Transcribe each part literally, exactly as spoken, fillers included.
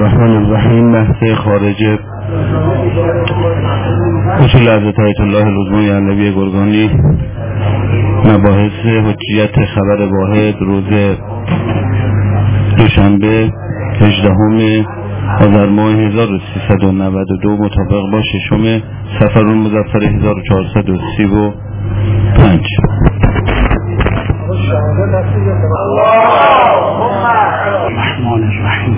الرحمن الرحیم. بحث خارج اصول حضرت آیت الله العظمی علوی گرگانی، مباحث حجیت خبر واحد روز دوشنبه هجدهم آذر ماه هزار و سیصد و نود و دو مطابق با ششم صفر المظفر هزار و چهارصد و سی و پنج. الرحمن الرحیم.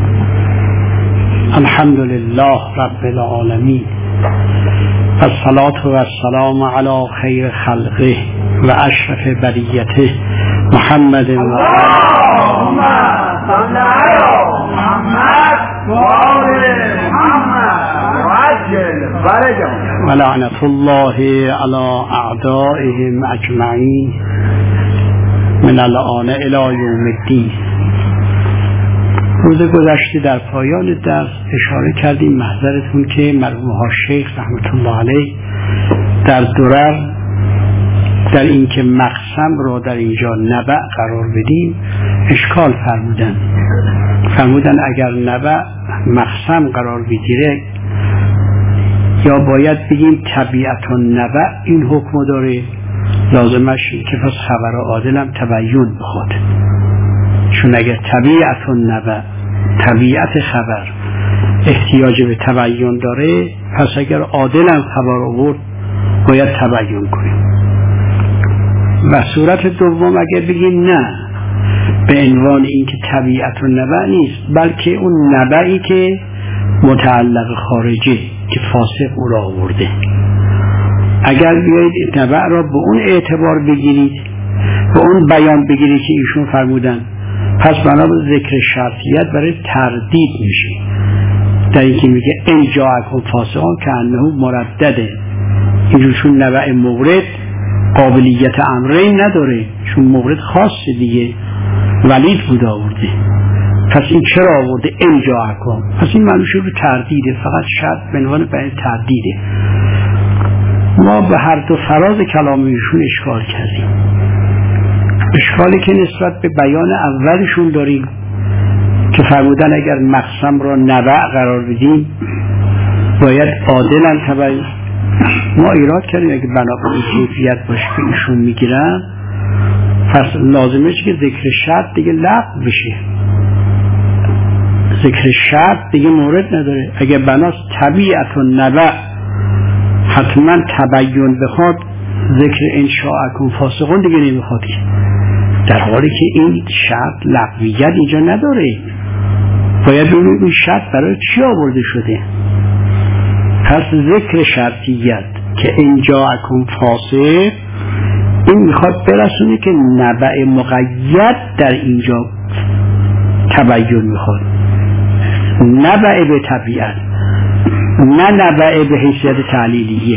الحمد لله رب العالمین، الصلاة و السلام علی خیر خلقه و اشرف بریته محمد و اللهم صل علی محمد و آل محمد وعجل فرجهم و لعنت الله علی اعدائهم اجمعین من الآن الی یوم الدین. روز گذشته در پایان درس اشاره کردیم محضرتون که مرحوم ها شیخ رحمت الله علیه در درر در اینکه مقسم را در اینجا نبع قرار بدیم اشکال فرمودن فرمودن اگر نبع مقسم قرار بگیره یا باید بگیم طبیعت النبع این حکم داره، لازمش این که پس خبر عادلم تبیین بخواد، چون اگر طبیعت النبع طبیعت خبر احتیاج به تبیین داره، پس اگر عادلم خبر آورد باید تبیین کنیم. و صورت دوم اگر بگیم نه، به عنوان اینکه طبیعت النبع نیست بلکه اون نبعی که متعلق خارجه که فاسق او را آورده، اگر بیایید نبع را به اون اعتبار بگیرید، به اون بیان بگیرید که ایشون فرمودن، پس بنا به ذکر شرطیت برای تردید میشه در اینکه میگه ان جاءکم فاسقون که انه مردده، اینجور چون نبع مورد قابلیت امرین نداره، چون مورد خاصه دیگه، ولید بود آورده، پس این چرا آورده ان جاءکم؟ پس این معنیش رو تردیده، فقط شرط به عنوان برای تردیده. ما به هر دو فراز کلام ایشون اشکال کردیم، اشکالی که نسبت به بیان اولشون داریم که فرمودن اگر مقسم را نبع قرار بدیم باید عادلن تبیین. ما ایراد کردیم اگر بنا به این کیفیت باشه که ایشون میگیرن، پس لازمه که ذکر شرط دیگه لغو بشه، ذکر شرط دیگه مورد نداره. اگر بناست طبیعت و نبع حتما تبیین بخواد، ذکر انشاءکم فاسقون دیگه نمیخواد، در حالی که این شرط لغویت اینجا نداره. باید ببینیم این شرط برای چی آورده شده. پس ذکر شرطیت که انجاءکم فاسق این میخواد برسونه که نبع مقید در اینجا تبیین میخواد، نبع به طبیعت، نه نبع به حیثیت تعلیلیه.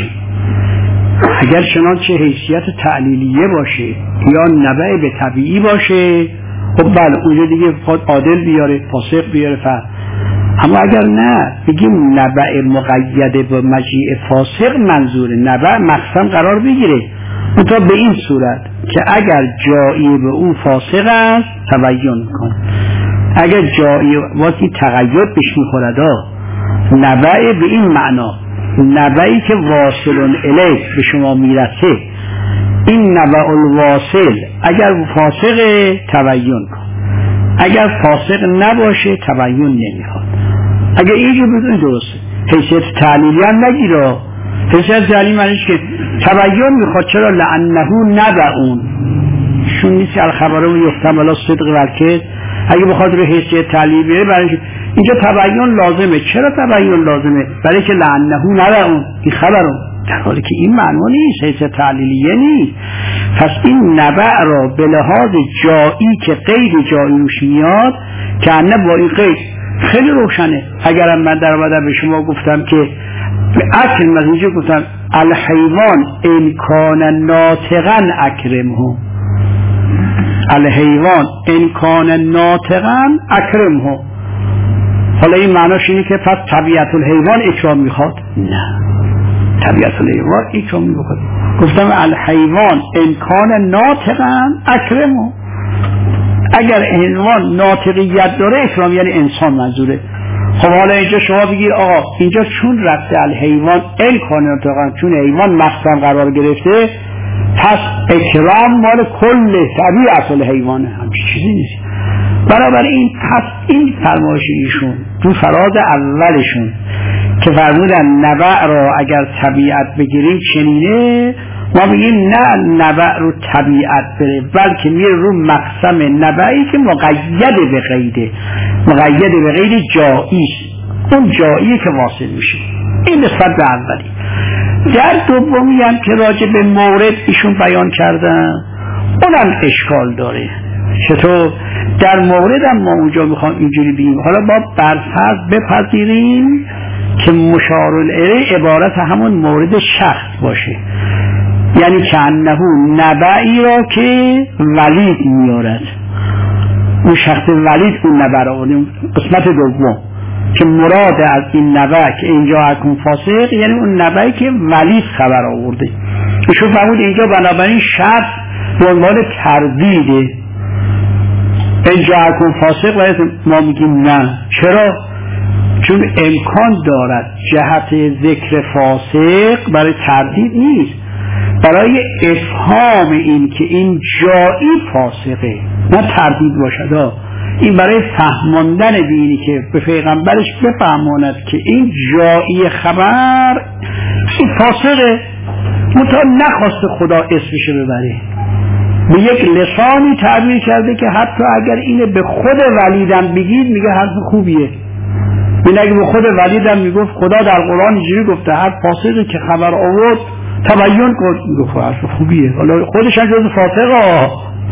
اگر چنانچه حیثیت تعلیلیه باشه یا نبع به طبیعی باشه، خب بله اونجا دیگه خود عادل بیاره، فاسق بیاره فرد. اما اگر نه بگیم نبع مقید به مجیء فاسق منظوره، نبع مقسم قرار بگیره، منتها به این صورت که اگر جایی به اون فاسق است تبیین کن، اگر جایی وقتی تقید بهش میخورد نبع به این معنا، نبعی که واصل الیه به شما میرسه، این نبع الواصل اگر فاسق تبیین کن، اگر فاسق نباشه تبیین نمیخواد. اگر اینجور بدون درسته، حیثیت تعلیلی هم نگیره. حیثیت تعلیلی معنیش که تبیین میخواد، چرا؟ لانه نبعون شون نیست الخبرون یحتمل الصدق والکذب. اگه بخواد رو حیثیت تعلیلی بره، برای اینجا تبیین لازمه. چرا تبیین لازمه؟ برای که لعنه نبعون این خبرون، در حالی که این معنی نیست، حیثیت تعلیلیه نیست. پس این نبع را به لحاظ جایی که غیر جایی روش میاد که انه با این غیر خیلی روشنه. اگرم من در آمدن به شما گفتم که به اکل من اینجا گفتم الحیوان امکان ناطقا اکرمه، الحیوان امکان ناطقا اکرمه، حالا این معناش اینه که پس طبیعت الحیوان اکرام میخواد؟ نه، طبیعت الحیوان اکرام میخواد. گفتم الحیوان امکان ناطقا اکرمه، اگر حیوان ناطقیت داره اکرام یعنی انسان منظوره، خب حالا اینجا شما بگیر آقا اینجا چون رفته الحیوان این کانتاقا چون حیوان مقسم قرار گرفته پس اکرام مال کل طبیعت الحیوانه، همچین چیزی نیست. بنابراین پس این فرمایش ایشون تو فراز اولشون که فرمودن نبع را اگر طبیعت بگیریم چنینه، ما بگیم نه نبع رو طبیعت بره، بلکه میره رو مقسم نبعی که مقید به قیده، مقید به قید جایی، اون جایی که واصل میشه. این نسبت به اولی. در دومی هم که راجع به مورد ایشون بیان کردن اونم اشکال داره. چطور؟ در مورد هم ما اونجا میخوام اینجوری بگیم حالا با برفرض بپذیریم که مشار الیه عبارت همون مورد شخص باشه، یعنی که انه نبعی را که ولید میارد، اون شخص ولید اون نبع را، قسمت دوم که مراد از این نبع که اینجا اکون فاسق یعنی اون نبعی که ولید خبر آورده. ایشون فرمود اینجا بنابراین شرط به عنوان تردیده، اینجا اکون فاسق باید ما میگیم نه. چرا؟ چون امکان دارد جهت ذکر فاسق برای تردید نیست، برای افهام این که این جایی فاسقه، نه تردید باشد. این برای فهماندن بینی که به پیغمبرش بفهماند که این جایی خبر این فاسقه، منتها نخواست خدا اسمش ببره، به یک لسانی تعبیر کرده که حتی اگر اینه به خود ولیدم بگید میگه حرف خوبیه. این اگه به خود ولیدم میگفت خدا در قرآن اینجوری گفته هر فاسقی که خبر آورد تبیین کن، میگفت حرف خوبیه. حالا خودش هم جز فاسقه.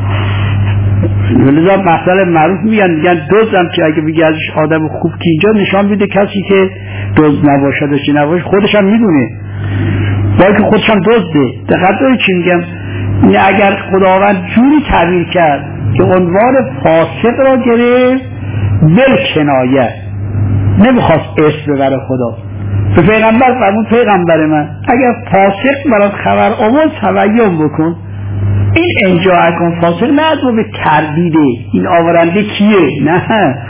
لذا مسئله معروف میگن میگن دزدم که اگه بگی ازش آدم خوب که اینجا نشان میده کسی که دزد نباشد و چی نباشه خودش هم میدونه، باید که خودش هم دزده. دقت داری چی میگم؟ اگر خداوند جوری تعبیر کرد که عنوان فاسق را گرفت بل کنایه، نمیخواست اسم ببره خدا، به پیغمبر فرمود پیغمبر من اگر فاسق برات خبر آورد تبیین بکن. این اینجا اکن فاسق نه از باب تردیده، این آورنده کیه؟ نه،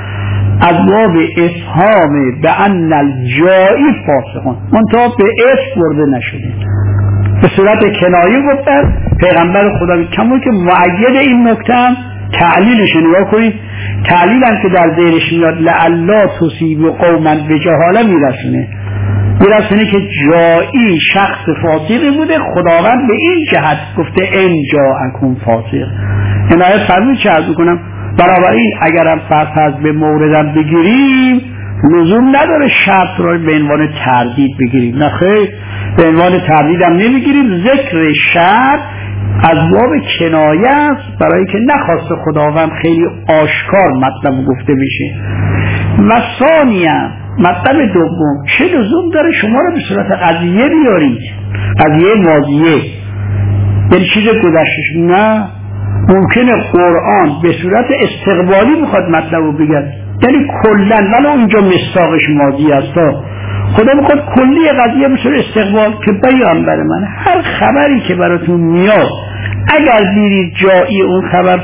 از باب افهام به ان الجایی فاسقون، منتها به اسم برده نشده، به صورت کنایه گفتن. پیغمبر خدا کمون که معید این نکته هم تعلیلش نگاه کنید، تعلیل هم که در ذهنش میاد لعلا تصیب قوما به جهاله میرسونه، میرسونه که جایی شخص فاسقی بوده، خداوند به این جهت گفته این جا اکون فاسق. عنایت فرمود چه عرض کنم، بنابراین اگرم فرض به موردم بگیریم لزوم نداره شرط رو به عنوان تردید بگیریم، نه خیر، به عنوان تردید هم نمیگیریم. ذکر شرط از باب کنایه است برای که نخواست خداوند خیلی آشکار مطلب گفته بشه. و ثانیاً مطلب دوم، چه لزوم داره شما رو به صورت قضیه بیارید، قضیه ماضیه یعنی چیز گذشتش؟ نه، ممکنه قرآن به صورت استقبالی بخواد مطلب رو بگه، یعنی کلن، ولو اینجا مستاقش ماضی است، خدا میخواد کلی قضیه به صورت استقبال که پیامبر من هر خبری که براتون میاد اگر دیدید جایی اون خبر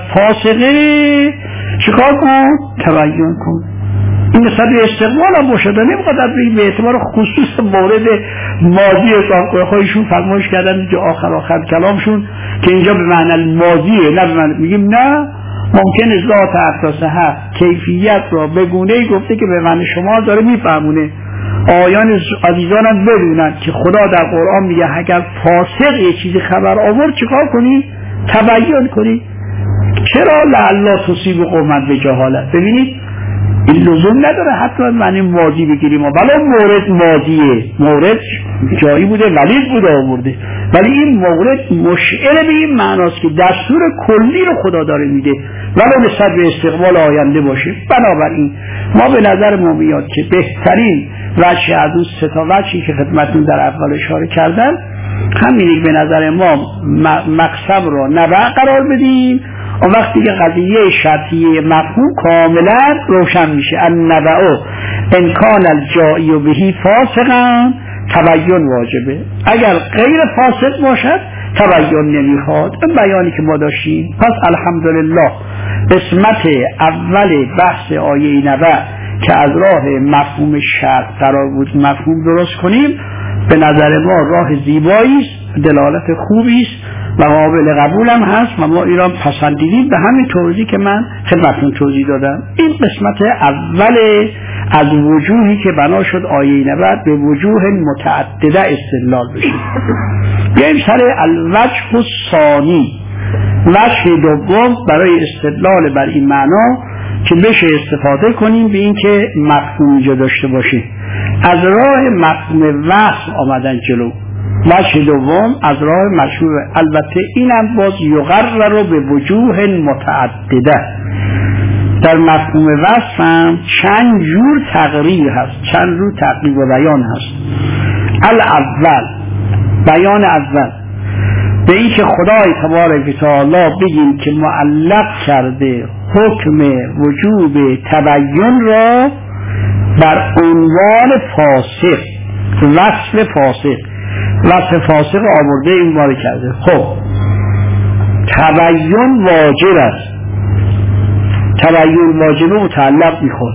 فاسقه چیکار کن؟ تبیین کن. این مثلا استقبال هم باشد، نمیخواد به اعتبار خصوص مورد ماضی خواهیشون فرمایش کردن اینجا آخر آخر کلامشون که اینجا به معنی ماضیه، نه به معنی میگیم نه، ممکن ذات اقتصه کیفیت را به گونه‌ای گفته که به معنی شما داره میفهمونه. آیان عزیزان هم بدونن که خدا در قرآن میگه اگر فاسق یه چیزی خبر آورد چیکار کنی؟ تبیین کنی. چرا؟ لعلا تصیب قوما به جهالت. ببینید این لزوم نداره حتی معنی ماضی بگیریم، ولی مورد ماضیه، مورد جایی بوده ولید بوده آورده، ولی این مورد مشعر به این معناست که دستور کلی رو خدا داره میده ولو نسبت به استقبال آینده باشه. بنابراین ما به نظر ما میاد که بهترین وجه از اون سه تا وجهی که خدمتتون در اول اشاره کردن همینه، به نظر ما مقسم رو نبع قرار بدیم، اون وقت دیگه قضیه شرطیه مفهوم کاملا روشن میشه. النبع ان کان الجایی بهی فاسقا تبیین واجبه، اگر غیر فاسق باشد تبیین نمیخواد. این بیانی که ما داشتیم. پس الحمدلله قسمت اول بحث آیه نبع که از راه مفهوم شرط قرار بود مفهوم درست کنیم، به نظر ما راه زیبایی است، دلالت خوبی است و قابل قبول هم هست و ما ایران پسندیدیم به همین توضیحی که من خدمتتون توضیح دادم. این قسمت اول از وجوهی که بنا شد آیه نود به وجوه متعدده استدلال بشه. بیاییم سر الوجه الثانی، وجه دوم برای استدلال بر این معنا که بشه استفاده کنیم به این که مفهوم اینجا داشته باشه. از راه مفهوم وصف آمدن جلو. وجه دوم از راه مشروع، البته اینم باز یقرر رو به وجوه متعدده. در مفهوم وصف هم چند جور تقریر هست، چند جور تقریر و بیان هست. الاول، بیان اول به این که خدای تبارک و تعالی بگیم که معلق کرده حکم وجوب تبیین را بر عنوان فاسق، وصف فاسق، وصف فاسق آورده این باره کرده. خب تبیین واجب است، تبیین واجب متعلق میخواد.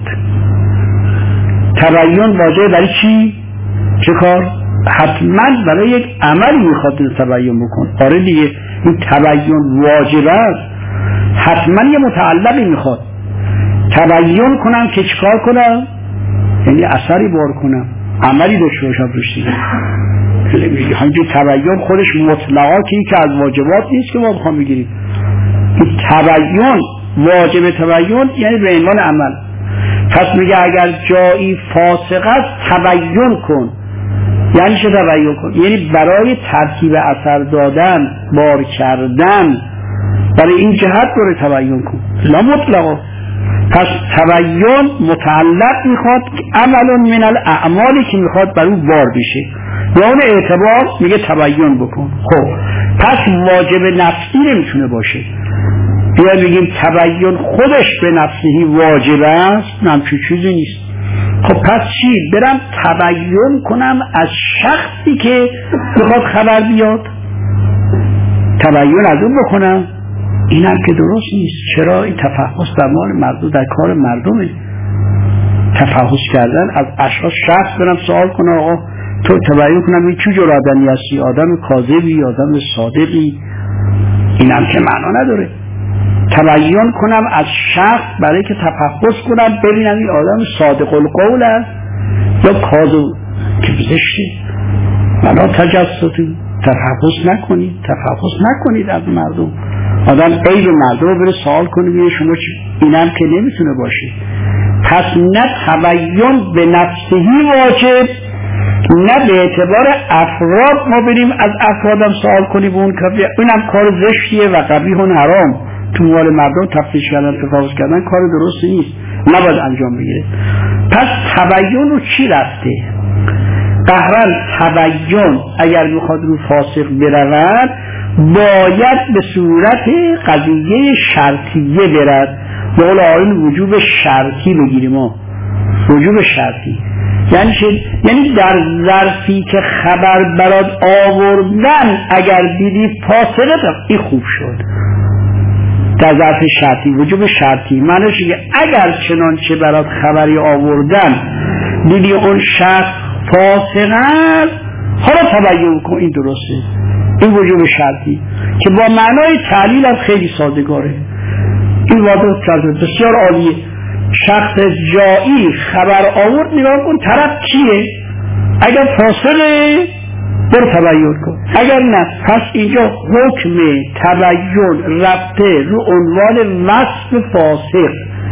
تبیین واجب برای چی؟ چه کار؟ حتما برای یک عملی میخواد تبیین بکن. آره دیگه، این تبیین واجب است، حتما یه متعلقی میخواد. تبیین کنم که چیکار کنم؟ یعنی اثری بار کنم، عملی داشته باشم روش دیگه. همینجور تبیین خودش مطلقا که این که از واجبات نیست که ما بخوام بگیریم. این تبیین واجب تبیین یعنی به عنوان عمل. پس میگه اگر جایی فاسق است تبیین کن. یعنی چه تبیین کن؟ یعنی برای ترتیب اثر دادن، بار کردن، برای این جهت داره تبیین کن، لا مطلقا. پس تبیین متعلق میخواد عمل من الاعمالی که میخواد بر اون بار بشه، به اون اعتبار میگه تبیین بکن. خب پس واجب نفسی نمیتونه باشه. بیا بگیم تبیین خودش به نفسی واجب است، نمچه چیزی نیست. خب پس چی؟ برم تبیین کنم از شخصی که میخواد خبر بیاد، تبیین از اون بکنم، اینم که درست نیست. چرا؟ این تفحص در مال مردم، در کار مردمه. تفحص کردن از اشخاص شخص برم سوال کنم آقا تو تبیین کنم این چه جور آدمی هستی، آدم کاذبی، آدم صادقی، اینم که معنا نداره. تبیین کنم از شخص برای که تفحص کنم ببینم این آدم صادق القول است یا کاذب، که زشته. ولا تجسسوا، تفحص نکنید، تفحص نکنید از مردم. آدم عیب مردم رو بره سوال کنه بگه شما چی؟ اینم که نمیتونه باشه. پس نه تبیین به نفسهی واجب، نه به اعتبار افراد ما بریم از افرادم سوال کنیم اون که اینم کار زشتیه و قبیح و حرام. تو مال مردم تفتیش کردن، تفحص کردن کار درست نیست، نباید انجام بگیره. پس تبیین رو چی رفته؟ قهرن تبیین اگر میخواد رو فاسق برود باید به صورت قضیه شرطیه برد. به قول آیین وجوب شرطی بگیریم ما، وجوب شرطی یعنی چه؟ یعنی در ظرفی که خبر برات آوردن اگر دیدی فاسقه این خوب شد. در ظرف شرطی، وجوب شرطی معنیش که اگر چنانچه برات خبری آوردن دیدی اون شخص فاسق است، حالا تبیین کن این درسته. این وجوب شرطی که با معنای تعلیل هم خیلی سادگاره. این واضح کرده بسیار عالیه. شخص جایی خبر آورد، نگاه کن طرف کیه، اگر فاسقه برو تبیین کن، اگر نه پس اینجا حکم تبیین رفته رو عنوان وصف فاسق.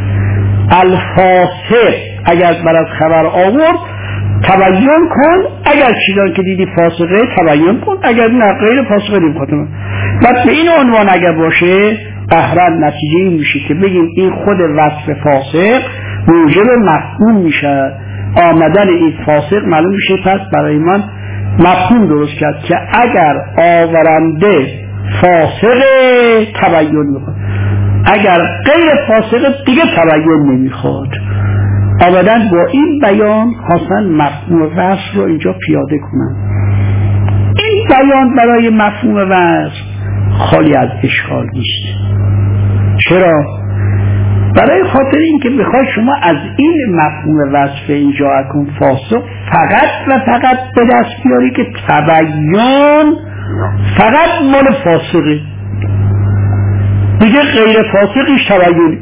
الفاسق اگر برات خبر آورد تبیین کن، اگر چیزان که دیدی فاسقه تبیین کن، اگر نه غیر فاسقه نمی‌کنه. بعد به این عنوان اگر باشه قهرن نتیجه این میشه که بگیم این خود وصف فاسق موجب مفهوم میشه. آمدن این فاسق معلوم میشه پس برای من مفهوم درست کرد که اگر آورنده فاسق تبیین میخواد، اگر غیر فاسق دیگه تبیین نمیخواد. ابدا با این بیان خواستن مفهوم وصف رو اینجا پیاده کنن. این بیان برای مفهوم وصف خالی از اشکال نیست. چرا؟ برای خاطر این که بخوای شما از این مفهوم وصف این جاءکم فاسق فقط و فقط به دست بیاری که تبیین فقط مال فاسقه، دیگه غیر فاسقش تبیین،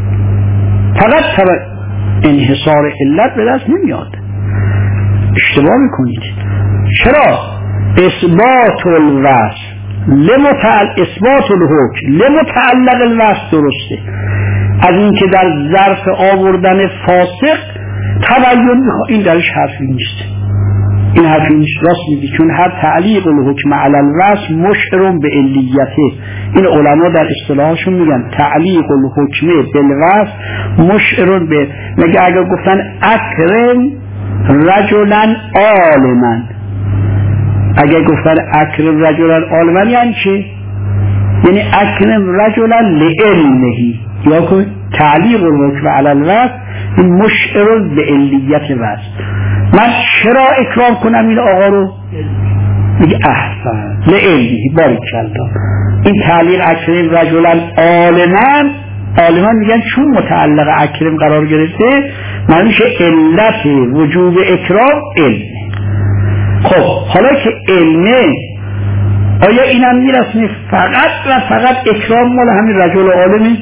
فقط تبیین، انحصار علت به دست نمیاد. اشتباه میکنید. چرا؟ اثبات الوصف لمتعلق اثبات الحکم لمتعلق الوصف درسته، از این که در ظرف آوردن فاسق تبیین میخواد، این درش حرفی نیست، این حرفی نیست، راست میگی، چون هر تعلیق الحکم علی الوصف مشعر به علیته. این علما در اصطلاحشون میگن تعلیق الحکم بالوصف مشعر به، میگه اگر گفتن اکرم رجلا عالما، اگر گفتن اکرم رجلا عالما یعنی چه؟ یعنی اکرم رجلا لعلمه، یا که تعلیق الحکم علی الوصف این مشعر به علیت وصف. من چرا اکرام کنم این آقا رو؟ میگه احسن لعلمه، باریکالله. این تعلیق اکرم رجلا عالما، عالما میگن چون متعلق اکرم قرار گرفته معنی میشه علت وجوب اکرام علمه. خب حالا که علمه، آیا اینم میرسونه فقط و فقط اکرام مال همین رجل عالمه؟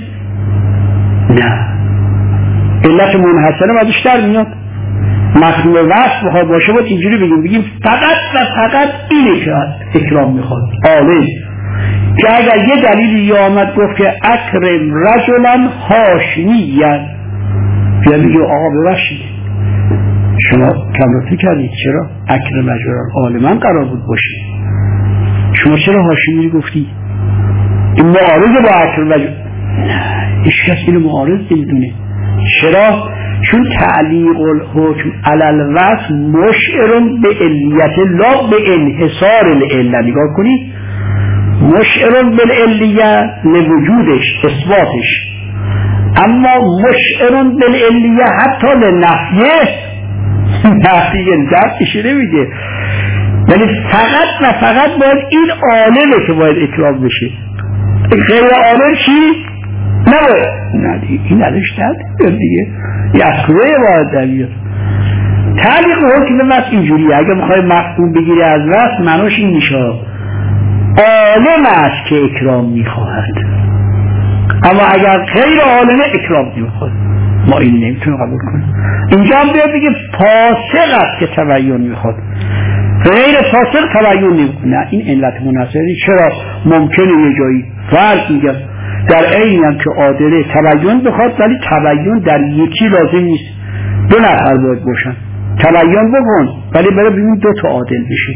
نه، علت منحصره ازش در میاد. مفهوم وصف بخواد باشه باید اینجوری بگیم، بگیم فقط و فقط اینه که اکرام میخواد عالم. که اگر یه دلیلی آمد گفت که اکرم رجلا هاشمیاً، یا میگه آقا ببخشید شما کمرفتی کردید، چرا اکرم رجلا عالما قرار بود باشه، شما چرا هاشمی گفتی؟ این معارض با اکرم رجلا، نه هیچ کس اینو معارض نمیدونه. چرا؟ چون تعلیق الحکم علی الوصف مشعر به علیت لا به انحصار العله. نگاه کنید، مشعر بالعلیه لوجودش اثباتش، اما مشعر بالعلیه حتی لنفیه، نفیه دستش نمیگه، یعنی فقط و فقط باید این عالمه که باید اکرام بشه، غیر عالم چی؟ نباید. نه دیگه این ازش دست دیگه یه اسکروه باید دوید. تعلیق حکم وصف اینجوریه، اگه میخوای مفهوم بگیری از وصف معناش این میشه عالم است که اکرام میخواهد، اما اگر غیر عالمه اکرام نمیخواد. ما این نمیتونیم قبول کنیم. اینجا هم باید بگه فاسق است که تبیین میخواد، غیر فاسق تبیین نمیخواد. نه این علت منحصری. چرا؟ ممکنه یه جایی فرض میگم در عین هم که عادله تبیین بخواد، ولی تبیین در یکی لازم نیست، دو نفر باید باشن. تبیین بکن ولی برای ببین دو تا عادل بشه.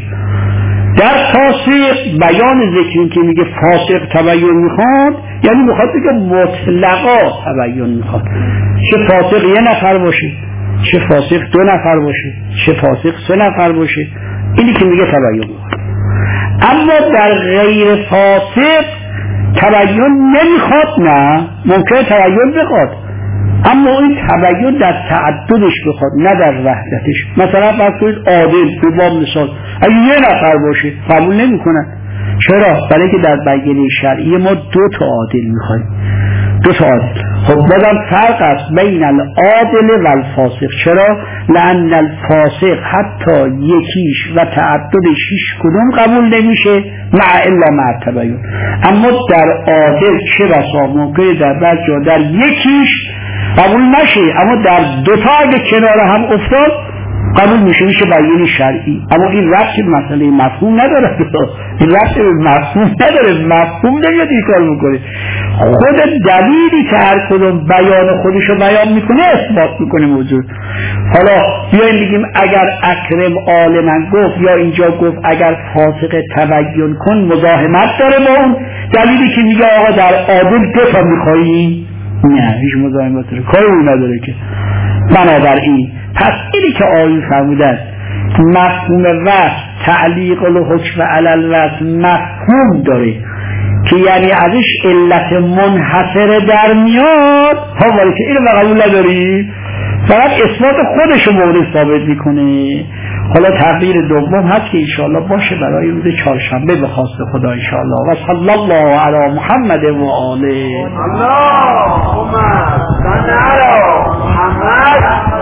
در فاسق بیان ذکری که میگه فاسق تبیین میخواد، یعنی میخواد بگه مطلقا تبیین میخواد، چه فاسق یه نفر باشه، چه فاسق دو نفر باشه، چه فاسق سه نفر باشه، اینی که میگه تبیین میخواد. اما در غیر فاسق تبیین نمیخواد، نه ممکنه تبیین بخواد، اما این تبیین در تعددش بخواد نه در وحدتش. مثلا فرض کنید عادل به باب مثال اگه یه نفر باشه قبول نمیکنن. چرا؟ برای که در بیانیه شرعی ما دو تا عادل میخوایم، دو تا عادل. خب بازم فرق است بین العادل و الفاسق. چرا؟ لأن الفاسق حتی یکیش و تعددش هیچ کدوم قبول نمیشه مع الا مع تبیین، اما در عادل چه بسا ممکنه در بعض جا در یکیش قبول نشه، اما در دوتا اگه کنار هم افتاد قبول میشه، میشه بیان شرعی. اما این ربطی به مسئله مفهوم نداره، این ربطی به مفهوم نداره، مفهوم نمیاد این کار میکنه. خود دلیلی که هر کدوم بیان خودشو بیان میکنه اثبات میکنه موضوع. حالا بیایم بگیم اگر اکرم عالما گفت، یا اینجا گفت اگر فاسق تبیین کن، مزاحمت داره با اون دلیلی که میگه آقا در عادل دو تا میخوایی؟ نه هیچ مزاحمت داره، کاری اون نداره که. بنابراین پس اینی که آیین فرمودن مفهوم وصف تعلیق الحکم علی الوصف مفهوم داره که یعنی ازش علت منحصره در میاد، ها ولی که اینو قبول نداری، فقط اثبات خودشو مورد ثابت میکنه. حالا تغییر دوم هست که انشاءالله باشه برای روز چهارشنبه به خواست خدا انشاءالله. و صلی الله علی محمد و آله. اللهم صل على